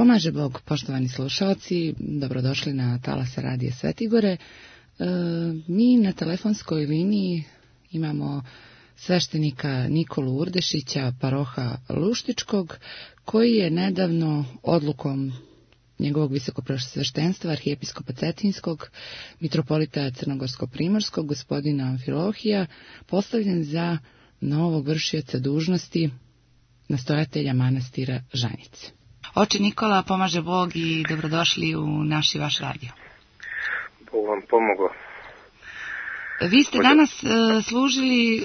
Pomaže Bog, poštovani slušalci, dobrodošli na talase Radija Svetigore. Mi na telefonskoj liniji imamo sveštenika Nikolu Urdešića, paroha Luštičkog, koji je nedavno odlukom njegovog visokopreosveštenstva, arhijepiskopa Cetinskog, mitropolita Crnogorsko-primorskog, gospodina Amfilohija, postavljen za novog vršioca dužnosti nastojatelja manastira Žanjice. Oče Nikola, pomaže Bog i dobrodošli u naš i vaš radio. Bog vam pomogao. Vi ste danas služili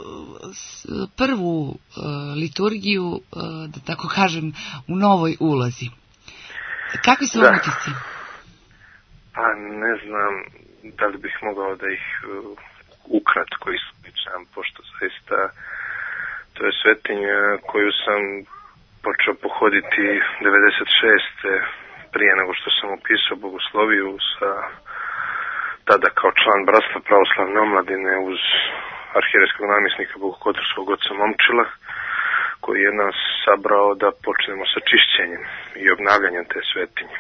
prvu liturgiju, da tako kažem, u novoj ulozi. Kakvi su vam utisci? Pa ne znam da li bih mogao da ih ukratko ispričam, pošto zaista to je svetinja koju sam počeo pohoditi 96. prije nego što sam upisao bogosloviju sa tada kao član Bratstva pravoslavne omladine uz arhijerejskog namjesnika bogokotorskog oca Momčila, koji je nas sabrao da počnemo sa čišćenjem i obnavljanjem te svetinje.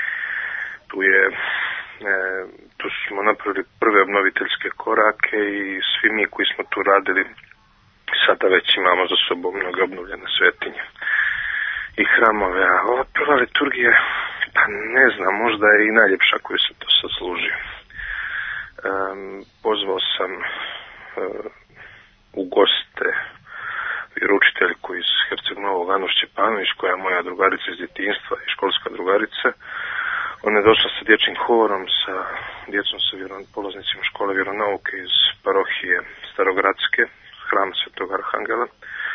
Tu smo napravili prve obnoviteljske korake i svi mi koji smo tu radili sada već imamo za sobom mnoge obnovljene svetinje i hramove. A ova prva liturgija, pa ne znam, možda je i najljepša koju sam to sad služio. Pozvao sam u goste vjeroučiteljku iz Herceg Novog, Anu Šćepanović, koja je moja drugarica iz djetinjstva i školska drugarica. Ona je došla sa dječjim horom, sa djecom, sa polaznicima škole vjeronauke iz parohije Starogradske, hrama Svetog Arhangela.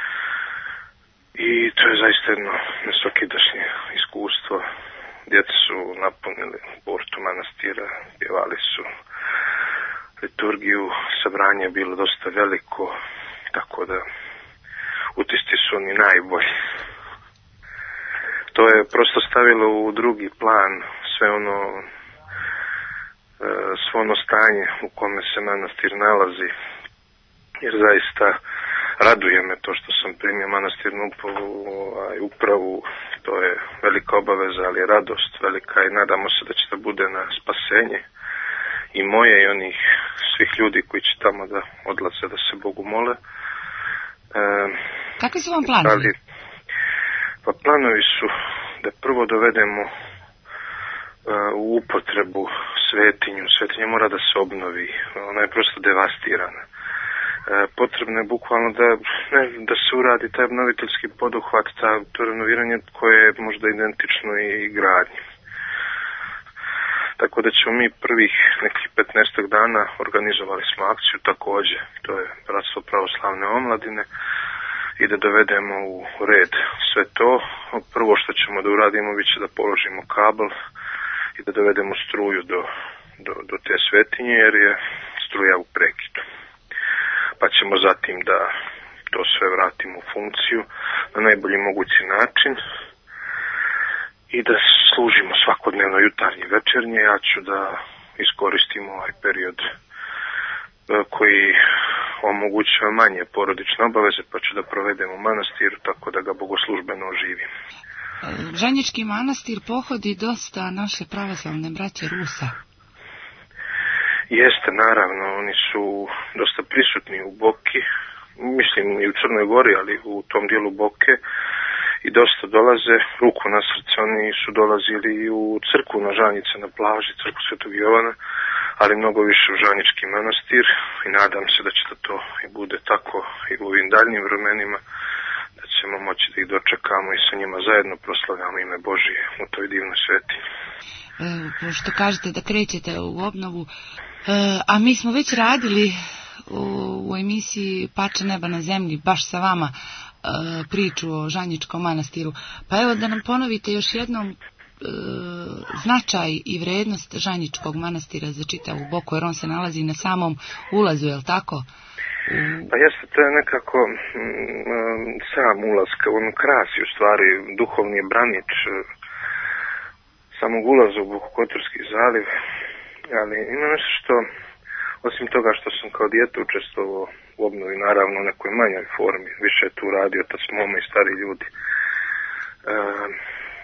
I to je zaista jedno nesvakidašnje iskustvo. Djeca su napunili portu manastira, pjevali su liturgiju, sabranje je bilo dosta veliko, tako da utisci su oni najbolji. To je prosto stavilo u drugi plan sve ono stanje u kome se manastir nalazi, jer zaista raduje me to što sam primio manastirnu upravu. To je velika obaveza, ali je radost velika i nadamo se da će da bude na spasenje i moje i onih svih ljudi koji će tamo da odlaze da se Bogu mole. Kakvi su vam planovi? Pa planovi su da prvo dovedemo u upotrebu svetinju. Svetinja mora da se obnovi, ona je prosto devastirana. Potrebno je bukvalno da se uradi taj obnoviteljski poduhvat, to renoviranje koje je možda identično i gradnji. Tako da ćemo mi prvih nekih 15 dana organizovali smo akciju također, to je Bratstvo pravoslavne omladine, i da dovedemo u red sve to. Prvo što ćemo da uradimo bit će da položimo kabel i da dovedemo struju do te svetinje, jer je struja u prekidu. Pa ćemo zatim da to sve vratimo u funkciju na najbolji mogući način i da služimo svakodnevno jutarnje i večernje. Ja ću da iskoristim ovaj period koji omogućava manje porodične obaveze, pa ću da provedem u manastiru tako da ga bogoslužbeno oživim. Žanjički manastir pohodi dosta naše pravoslavne braće Rusa. Jeste, naravno, oni su dosta prisutni u Boki, mislim i u Crnoj Gori, ali u tom dijelu Boke, i dosta dolaze, ruku na srce, oni su dolazili i u crkvu na Žanjice, na plaži, crkvu Svetog Jovana, ali mnogo više u Žanjički manastir i nadam se da će to i bude tako i u ovim daljnim vremenima, da ćemo moći da ih dočekamo i sa njima zajedno proslavljamo ime Božije u toj divnoj svetinji. Što kažete da krećete u obnovu, a mi smo već radili u emisiji Pače neba na zemlji, baš sa vama, priču o Žanjičkom manastiru. Pa evo da nam ponovite još jednom značaj i vrednost Žanjičkog manastira za čitavu Boku, jer on se nalazi na samom ulazu, je li tako? Pa jeste, to je nekako sam ulaz, on krasi u stvari, duhovni je branič samog ulaza u Bokokotorski zaliv, ali ima nešto što, osim toga što sam kao dijete učestvovao u obnovi, naravno u nekoj manjoj formi, više je tu radio otac Momo i stari ljudi.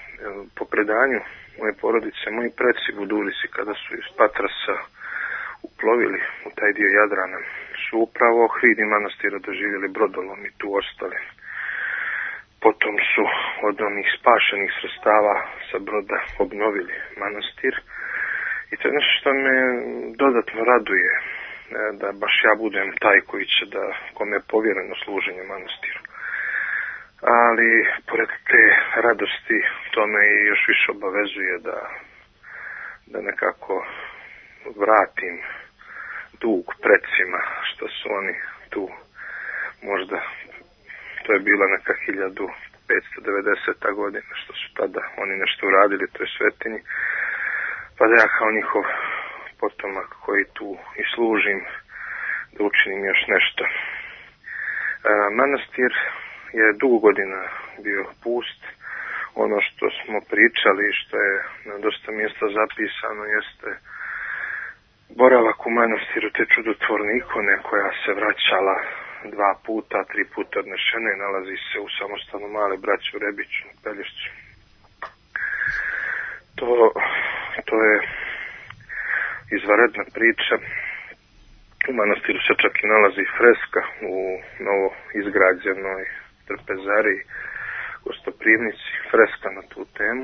po predanju moje porodice, moji preci Budulisi kada su iz Patrasa uplovili u taj dio Jadrana, su upravo Ohrid i manastira doživjeli brodolom i tu ostali. Potom su od onih spašenih sredstava sa broda obnovili manastir i to je nešto što me dodatno raduje, da baš ja budem taj koji će kome je povjereno služenje manastiru. Ali pored te radosti to me još više obavezuje da nekako vratim dug precima što su oni tu možda, to je bila neka 1590. godina što su tada oni nešto uradili toj svetinji, pa da ja kao njihov potomak koji tu i služim da učinim još nešto. Manastir je dugo godina bio pust. Ono što smo pričali i što je na dosta mjesta zapisano jeste boravak u manastiru te čudotvorne ikone koja se vraćala 2 puta, 3 puta odnešena i nalazi se u samostanu Male braće u Rebiću, u Pelješcu. To je izvanredna priča. U manastiru se čak i nalazi freska u novo izgrađenoj trpezariji Gostoprimnici, freska na tu temu.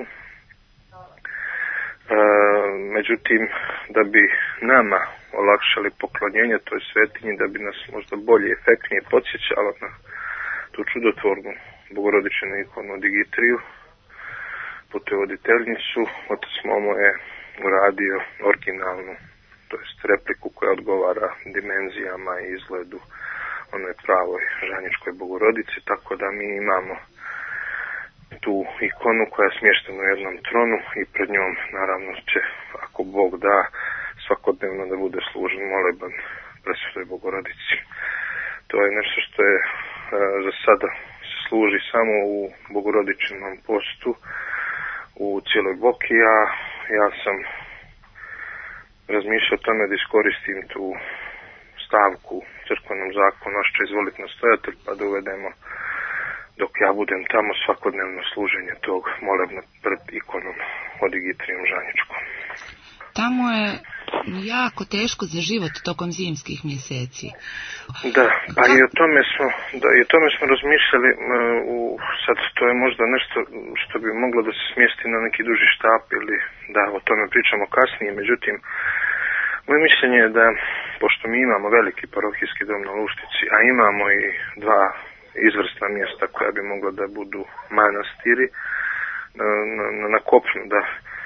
Međutim, da bi nama olakšali poklonjenje toj svetinji, da bi nas možda bolje i efektnije podsjećalo na tu čudotvornu bogorodičnu ikonu Digitriju, putevoditeljnicu, otac Momo je uradio originalnu, to jest repliku koja odgovara dimenzijama i izgledu onoj pravoj žanjičkoj bogorodici, tako da mi imamo tu ikonu koja je smještena u jednom tronu i pred njom naravno će, ako Bog da, svakodnevno da bude služen moleban Presvetoj Bogorodici. To je nešto što je za sada se služi samo u bogorodičnom postu u cijeloj Boki, a ja sam razmišljao o tome da iskoristim tu stavku u crkvenom zakonu, naš će izvoliti nastojatelj, pa da uvedemo dok ja budem tamo svakodnevno služenje tog molebna pred ikonom od Digitrijom Žanjičkom. Tamo je jako teško za život tokom zimskih mjeseci. Da, pa i o tome smo razmišljali, sad to je možda nešto što bi moglo da se smjesti na neki duži štap ili da o tome pričamo kasnije, međutim, moje mišljenje je da, pošto mi imamo veliki parohijski dom na Luštici, a imamo i 2 izvrsna mjesta koja bi mogla da budu manastiri na kopnu, da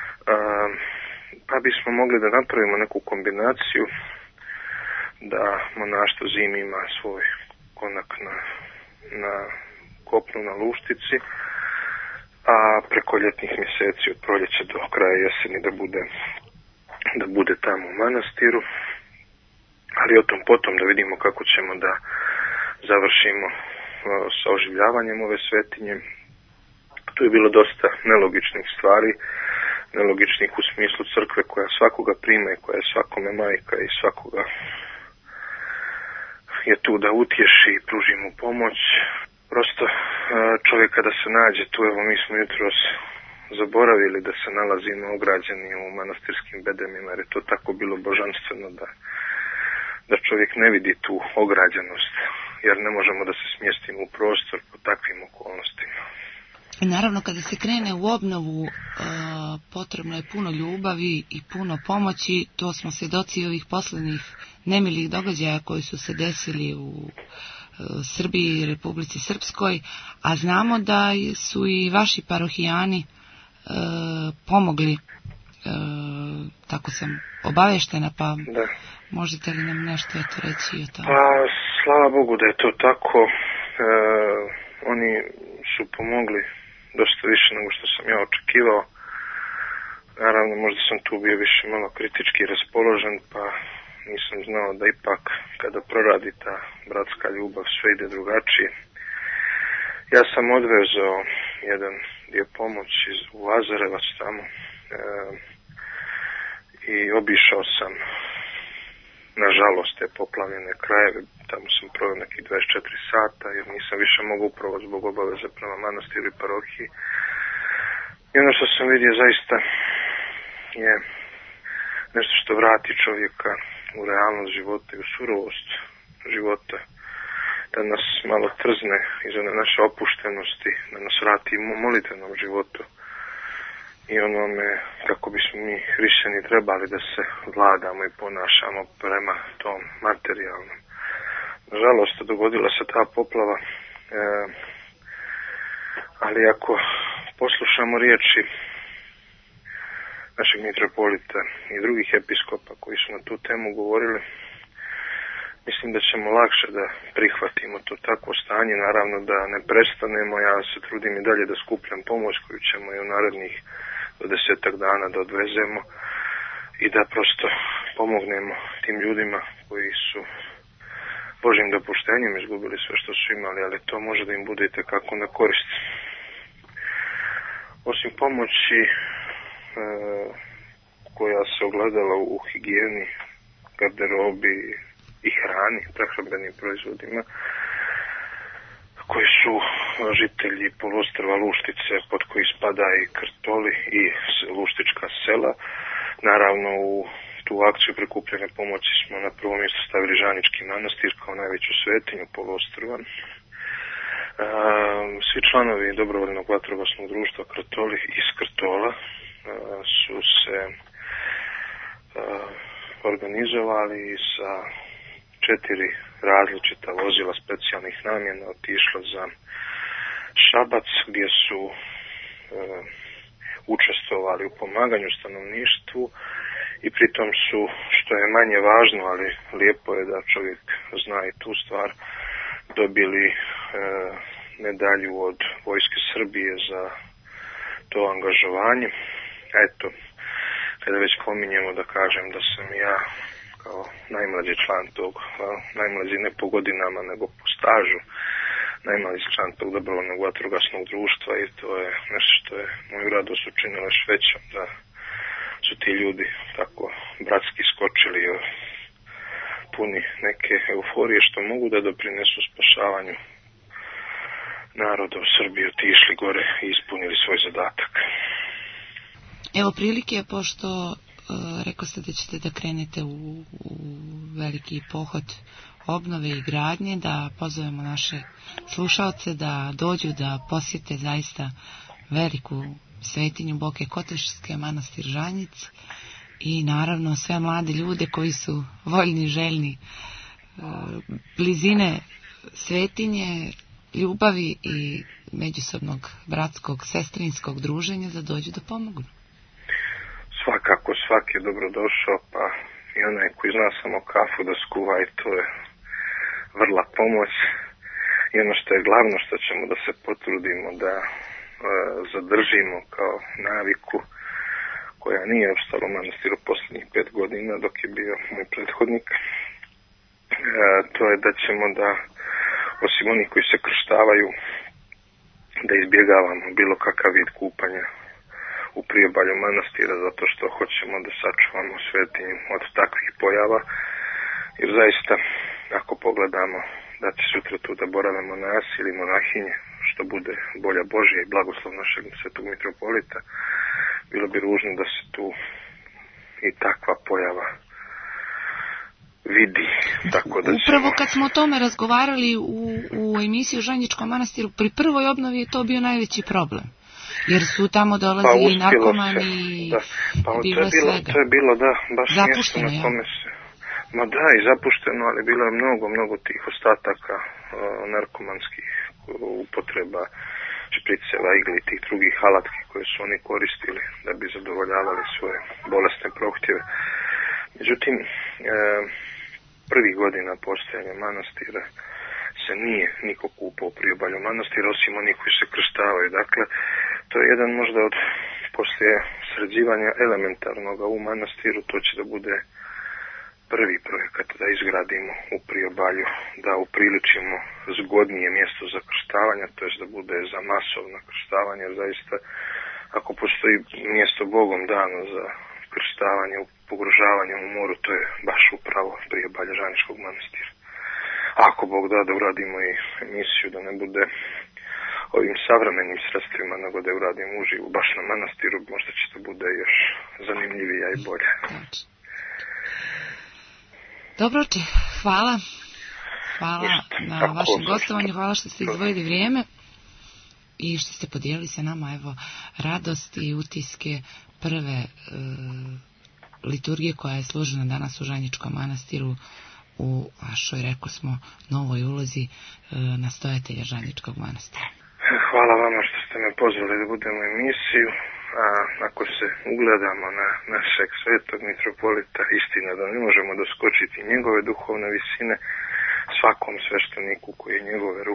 pa bismo mogli da napravimo neku kombinaciju da monaštvo zimi ima svoj konak na kopnu na Luštici, a preko ljetnih mjeseci od proljeća do kraja jeseni da bude tamo u manastiru, ali o tom potom da vidimo kako ćemo da završimo sa oživljavanjem ove svetinje. Tu je bilo dosta nelogičnih stvari, nelogičnih u smislu crkve koja svakoga prima i koja je svakome majka i svakoga je tu da utješi i pruži mu pomoć. Prosto čovjek kada se nađe tu, evo mi smo jutros zaboravili da se nalazimo ograđeni u manastirskim bedemima, jer je to tako bilo božanstveno da čovjek ne vidi tu ograđenost, jer ne možemo da se smjestimo u prostor po takvim okolnostima. Naravno, kada se krene u obnovu, potrebno je puno ljubavi i puno pomoći. To smo svjedoci ovih posljednjih nemilih događaja koji su se desili u Srbiji i Republici Srpskoj, a znamo da su i vaši parohijani pomogli, tako sam obaveštena, pa da. Možete li nam nešto reći o tome? Pa, slava Bogu da je to tako. Oni su pomogli dosta više nego što sam ja očekivao. Naravno, možda sam tu bio više malo kritički raspoložen, pa nisam znao da ipak kada proradi ta bratska ljubav sve ide drugačije. Ja sam odvezao jedan dio pomoći u Lazarevac tamo i obišao sam nažalost te poplavljene krajeve. Tamo sam proveo nekih 24 sata jer nisam više mogao upravo zbog obaveze prema manastiru i parohiji I ono što sam vidio zaista je nešto što vrati čovjeka u realnost života i u surovost života, da nas malo trzne iza naše opuštenosti, da nas vrati molitvenom životu i onome kako bismo mi hrišćani trebali da se vladamo i ponašamo prema tom materijalnom. Nažalost, dogodila se ta poplava, ali ako poslušamo riječi našeg mitropolita i drugih episkopa koji su na tu temu govorili, mislim da ćemo lakše da prihvatimo to takvo stanje. Naravno da ne prestanemo, ja se trudim i dalje da skupljam pomoć koju ćemo i u narednih do 10 dana da odvezemo i da prosto pomognemo tim ljudima koji su Božjim dopuštenjem izgubili sve što su imali, ali to može da im bude itekako na korist. Osim pomoći koja se ogledala u higijeni, garderobi i hrani, prehrambenim proizvodima, koji su žitelji poluostrva Luštice, pod koji spada i Krtoli i Luštička sela. Naravno, u tu akciju prikupljanja pomoći smo na prvo mjesto stavili Žanički manastir kao najveću svetinju poluostrva. Svi članovi dobrovoljnog vatrogasnog društva Krtoli iz Krtola su se organizovali sa 4 različita vozila specijalnih namjena otišla za Šabac, gdje su učestvovali u pomaganju stanovništvu i pritom su, što je manje važno, ali lijepo je da čovjek zna i tu stvar, dobili medalju od Vojske Srbije za to angažovanje. Eto, kada već pominjemo da kažem da sam ja kao najmlađi član tog, najmlađi ne po godinama nego po stažu, najmlađi član tog dobrovoljnog vatrogasnog društva i to je nešto što je moju radost učinilo još većom, da su ti ljudi tako bratski skočili puni neke euforije što mogu da doprinesu spašavanju naroda u Srbiji, otišli gore i ispunili svoj zadatak. Evo prilike, pošto rekao ste da ćete da krenete u veliki pohod obnove i gradnje, da pozovemo naše slušalce da dođu da posjete zaista veliku svetinju Boke Kotorske, manastir Žanjic i naravno sve mlade ljude koji su voljni, željni blizine svetinje, ljubavi i međusobnog bratskog, sestrinskog druženja da dođu da pomognu. Svakako, svaki je dobrodošao, pa i onaj koji zna samo kafu da skuva i to je vrla pomoć. I ono što je glavno što ćemo da se potrudimo da zadržimo kao naviku koja nije opstala u manastiru posljednjih 5 godina dok je bio moj prethodnik, to je da ćemo da, osim onih koji se krštavaju, da izbjegavamo bilo kakav vid kupanja u priobalju manastira, zato što hoćemo da sačuvamo svetinju od takvih pojava, jer zaista, ako pogledamo da će sutra tu da borave monasi ili monahinje, što bude volja Božja i blagoslov našeg svetog mitropolita, bilo bi ružno da se tu i takva pojava vidi. Tako da upravo kad smo o tome razgovarali u emisiji o Žanjičkom manastiru, pri prvoj obnovi je to bio najveći problem. Jer su tamo dolazili narkomani i bilo svega. To je bilo, da, baš zapušteno, mjesto na kome se... Ma da, i zapušteno, ali bilo je mnogo tih ostataka narkomanskih upotreba, špriceva, igli, tih drugih alatki koje su oni koristili da bi zadovoljavali svoje bolesne prohtjeve. Međutim, prvih godina postojanja manastira se nije niko kupao u priobalju manastira, osim onih koji se krštavaju. Dakle, to je jedan možda od poslije sređivanja elementarnoga u manastiru, to će da bude prvi projekat da izgradimo u priobalju, da upriličimo zgodnije mjesto za krštavanje, to je da bude za masovno krštavanje. Zaista, ako postoji mjesto Bogom dano za krštavanje, pogružavanje u moru, to je baš upravo priobalje Žaničkog manastira. Ako Bog da uradimo i emisiju, da ne bude ovim savremenim sredstvima nego da je uradim uživo baš na manastiru, možda će to bude još zanimljivija i bolje. Dobroče, hvala. Hvala na vašem gostovanju, hvala što ste izdvojili vrijeme i što ste podijelili sa nama evo radost i utiske prve liturgije koja je služena danas u Žanjičkom manastiru u vašoj, rekao smo, novoj ulozi nastojatelja Žanjičkog manastira. Hvala vama što ste me pozvali da budem u emisiju, a ako se ugledamo na našeg svetog mitropolita, istina da ne možemo doskočiti njegove duhovne visine, svakom svešteniku koji je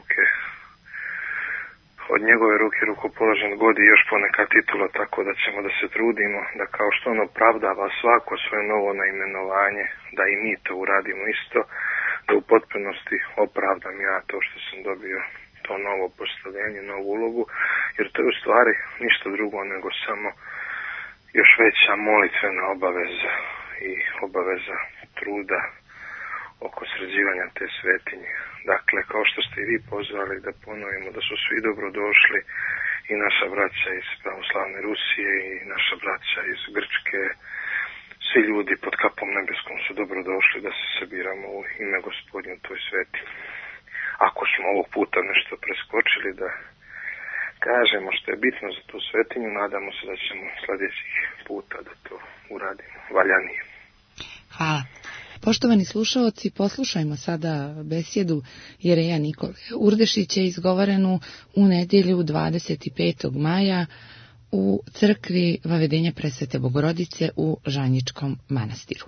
od njegove ruke rukopoložen godi još poneka titula, tako da ćemo da se trudimo da kao što on opravdava svako svoje novo naimenovanje, da i mi to uradimo isto, da u potpunosti opravdam ja to što sam dobio to novo postavljenje, novu ulogu, jer to je u stvari ništa drugo nego samo još veća molitvena obaveza i obaveza truda oko sređivanja te svetinje. Dakle, kao što ste i vi pozvali da ponovimo da su svi dobrodošli, i naša braća iz pravoslavne Rusije i naša braća iz Grčke, svi ljudi pod kapom nebeskom su dobrodošli da se sabiramo u ime Gospodnje u toj svetinji. Ako smo ovog puta nešto preskočili da kažemo što je bitno za tu svetinju, nadamo se da ćemo sljedećih puta da to uradimo valjanije. Hvala. Poštovani slušaoci, poslušajmo sada besjedu jereja Nikole Urdešića izgovorenu u nedjelju 25. maja u crkvi Vavedenja Presvete Bogorodice u Žanjičkom manastiru.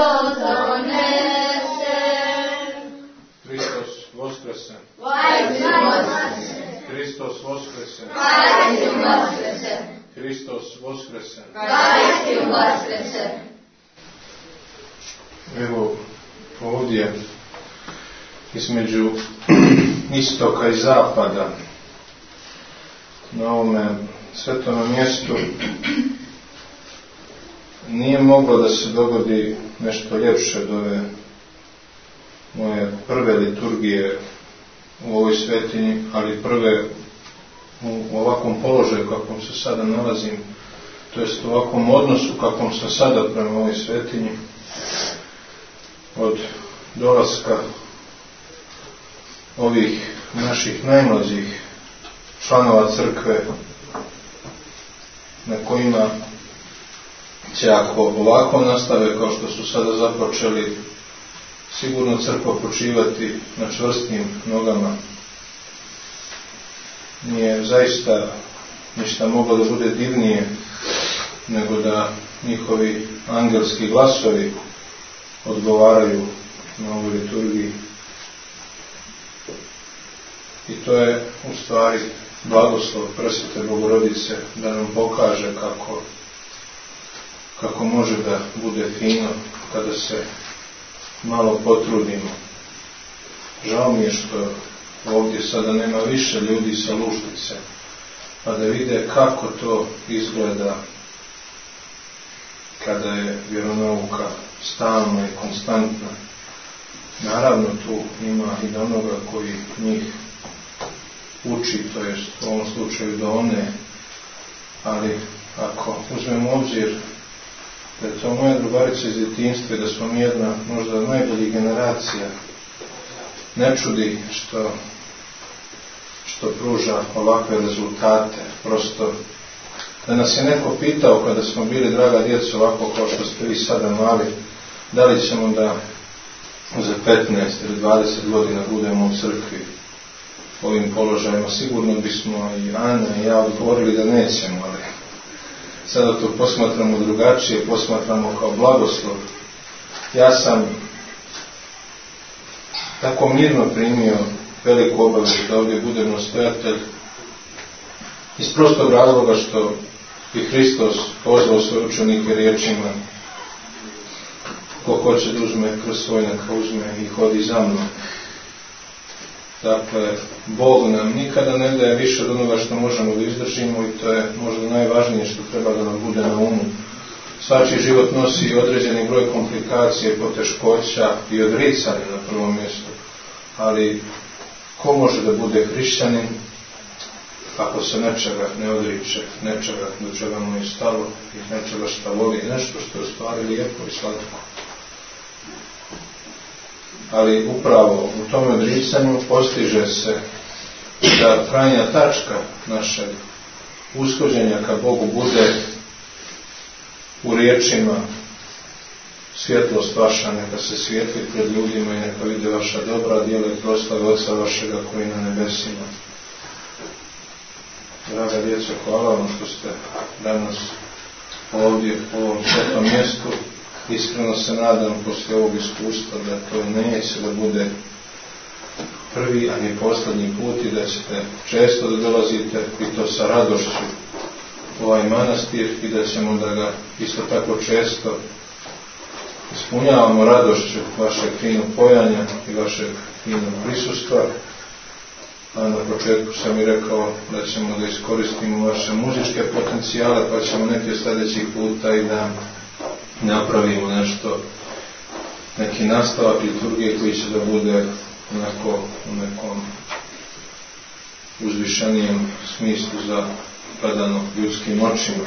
Hristos Voskresen! Hristos Voskresen! Hristos Voskresen! Evo ovdje između istoka i zapada na ovome svetom mjestu nije moglo da se dogodi nešto ljepše od ove moje prve liturgije u ovoj svetinji, ali prve u ovakvom položaju kakvom se sada nalazim, to jest u ovakvom odnosu kakvom sam sada prema ovoj svetinji, od dolaska ovih naših najmlađih članova crkve, na kojima će, ako ovako nastave kao što su sada započeli, sigurno crkva počivati na čvrstim nogama. Nije zaista ništa moglo da bude divnije nego da njihovi angelski glasovi odgovaraju na ovoj liturgiji. I to je u stvari blagoslov Presvete Bogorodice da nam pokaže kako može da bude fino kada se malo potrudimo. Žao mi je što ovdje sada nema više ljudi sa Luštice, pa da vide kako to izgleda kada je vjeronauka stalna i konstantna. Naravno tu ima i do onoga koji njih uči, to jest u ovom slučaju do one, ali ako uzmemo obzir da je to moja drugarica iz djetinjstva i da smo mi jedna možda od najboljih generacija, ne čudi što pruža ovakve rezultate. Prosto da nas je neko pitao kada smo bili, draga djeco, ovako kao što ste vi sada mali, da li ćemo da za 15 ili 20 godina budemo u crkvi ovim položajima, sigurno bismo i Ana i ja odgovorili da nećemo, ali sada to posmatramo drugačije, posmatramo kao blagoslov. Ja sam tako mirno primio veliku obavezu da ovdje budem nastojatelj iz prostog razloga što bi Hristos pozvao svoje učenike riječima: ko hoće da uzme kroz svoj, neka uzme i hodi za mnom. Dakle, Bog nam nikada ne daje više od onoga što možemo da izdržimo i to je možda najvažnije što treba da nam bude na umu. Svačiji život nosi određeni broj komplikacije, poteškoća i odricanja na prvom mjestu. Ali ko može da bude hrišćanin ako se nečega ne odriče, nečega do čega mu je stalo i nečega što voli, nešto što je u stvari lijepo i slatko. Ali upravo u tom odricanju postiže se da krajnja tačka našeg ushođenja ka Bogu bude u riječima: svjetlost vaša neka se svijetli pred ljudima i neka vide vaša dobra djela i proslave Oca vašega koji na nebesima. Draga djeco, hvala vam što ste danas ovdje u ovom svetom mjestu. Iskreno se nadam poslije ovog iskustva da to neće da bude prvi, a ni posljednji put i da ćete često da dolazite i to sa radošću u ovaj manastir i da ćemo da ga isto tako često ispunjavamo radošću vašeg finog pojanja i vašeg finog prisustva. A na početku sam i rekao da ćemo da iskoristimo vaše muzičke potencijale, pa ćemo neke sljedećih puta i da napravimo nešto, neki nastavak liturgije koji će da bude onako u nekom uzvišenijem smislu za gledano ljudskim očima.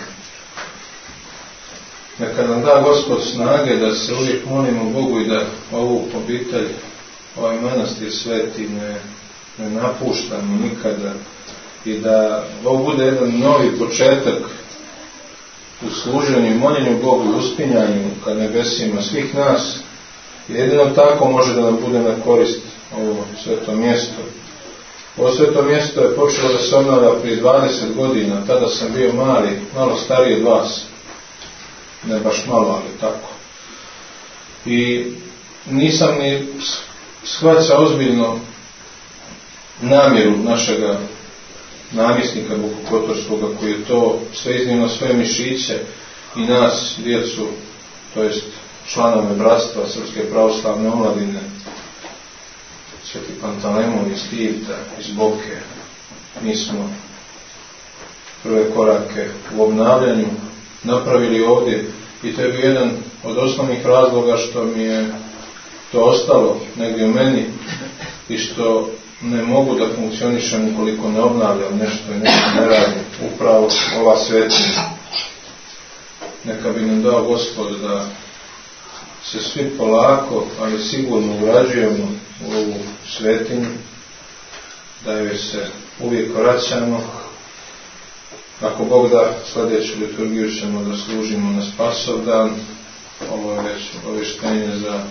Neka nam da Gospod snage da se uvijek molimo Bogu i da ovu obitelj, ovaj manastir sveti ne napuštamo nikada i da ovo bude jedan novi početak u služenju i moljenju Bogu i uspinjanju ka nebesima svih nas. Jedino tako može da nam bude na korist ovo sveto mjesto. Ovo sveto mjesto je počelo da se obnavlja prije 20 godina, tada sam bio mali, malo stariji od vas, ne baš malo, ali tako. I nisam ni shvaćao ozbiljno namjeru našega namjesnika Bokokotorskoga koji je to sve iznimno svoje mišiće i nas, djecu, to jest članove bratstva Srpske pravoslavne omladine, Sveti Pantalemon iz Tivta, iz Boke. Mi smo prve korake u obnavljanju napravili ovdje i to je bio jedan od osnovnih razloga što mi je to ostalo negdje u meni i što ne mogu da funkcionišem ukoliko ne obnavljam nešto i nešto ne radim. Upravo ova svetinja. Neka bi nam dao Gospod da se svi polako, ali sigurno urađujemo u ovu svetinju, da joj se uvijek vraćamo. Ako Bog da, sljedeću liturgiju ćemo da služimo na Spasov dan. Ovo je već obavještenje za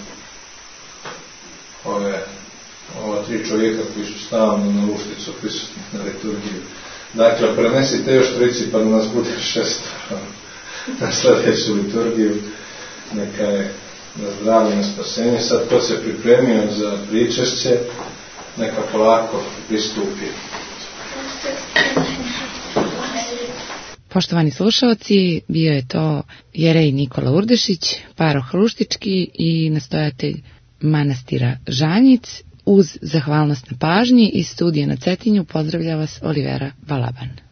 ova 3 čovjeka koji su stalno na Lušticu prisutni na liturgiju. Dakle, prenesite još 3 pa da nas bude 6 na sljedeću liturgiju. Neka je na zdravlje, na spasenje. Sad ko se pripremio za pričešće, neka polako pristupi. Poštovani slušalci, bio je to jerej Nikola Urdešić, paroh Luštički i nastojatelj manastira Žanjic. Uz zahvalnost na pažnji iz studija na Cetinju pozdravlja vas Olivera Balaban.